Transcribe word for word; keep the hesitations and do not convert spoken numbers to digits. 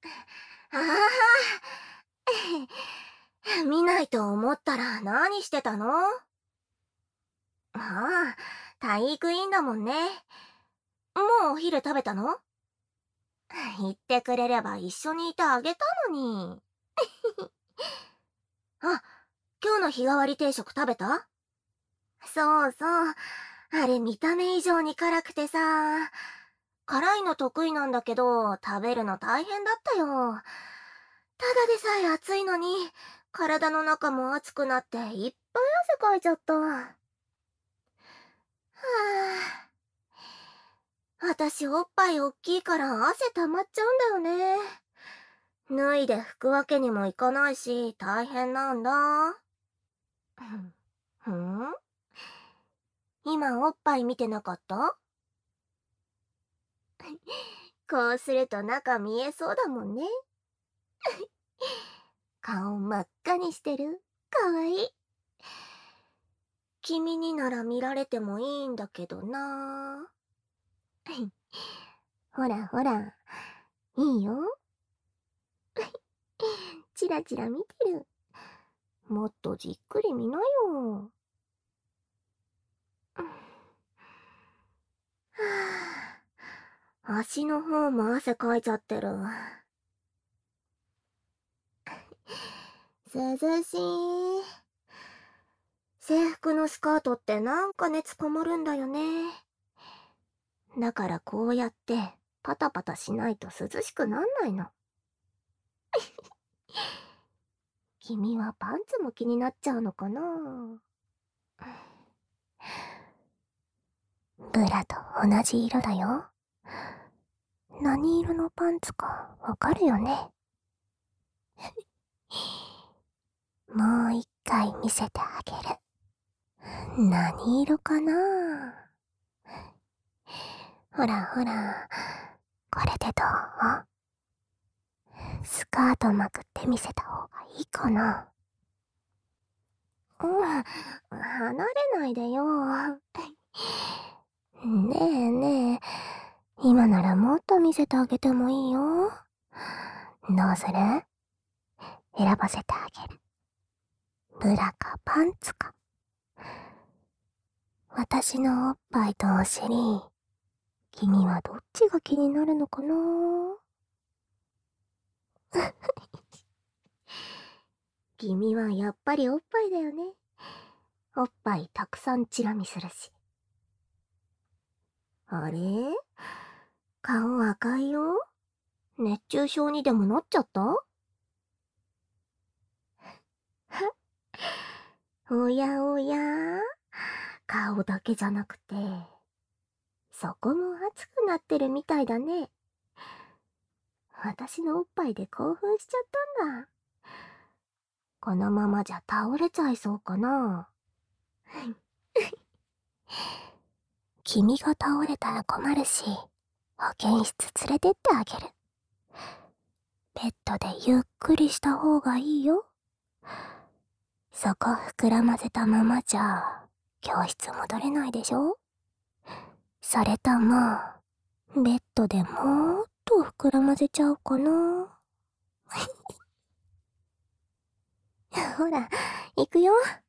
ああ、見ないと思ったら何してたの？ああ、体育委員だもんね。もうお昼食べたの？言ってくれれば一緒にいてあげたのに。あ、今日の日替わり定食食べた？そうそう。あれ見た目以上に辛くてさ。辛いの得意なんだけど、食べるの大変だったよ。ただでさえ暑いのに、体の中も熱くなっていっぱい汗かいちゃった。はあ、私おっぱいおっきいから汗溜まっちゃうんだよね。脱いで拭くわけにもいかないし、大変なんだ。ふん、今おっぱい見てなかった？こうすると中見えそうだもんね。顔真っ赤にしてる。かわいい。君になら見られてもいいんだけどな。ほらほら、いいよ。チラチラ見てる。もっとじっくり見なよ。はあ、足の方も汗かいちゃってる。涼しい。制服のスカートってなんか熱こもるんだよね。だからこうやってパタパタしないと涼しくなんないの。君はパンツも気になっちゃうのかな？ブラと同じ色だよ。何色のパンツかわかるよね。もう一回見せてあげる。何色かな？ほらほら、これでどう？スカートまくって見せた方がいいかな？うん、離れないでよ。ねえねえ、今ならもっと見せてあげてもいいよ。どうする？選ばせてあげる。ブラかパンツか。私のおっぱいとお尻、君はどっちが気になるのかな？君はやっぱりおっぱいだよね。おっぱいたくさんチラ見するし。あれ？顔赤いよ。熱中症にでもなっちゃった？おやおや、顔だけじゃなくて、そこも熱くなってるみたいだね。私のおっぱいで興奮しちゃったんだ。このままじゃ倒れちゃいそうかな。君が倒れたら困るし、保健室連れてってあげる。ベッドでゆっくりした方がいいよ。そこ膨らませたままじゃ、教室戻れないでしょ？それとも、ベッドでもっと膨らませちゃうかな。ほら、行くよ。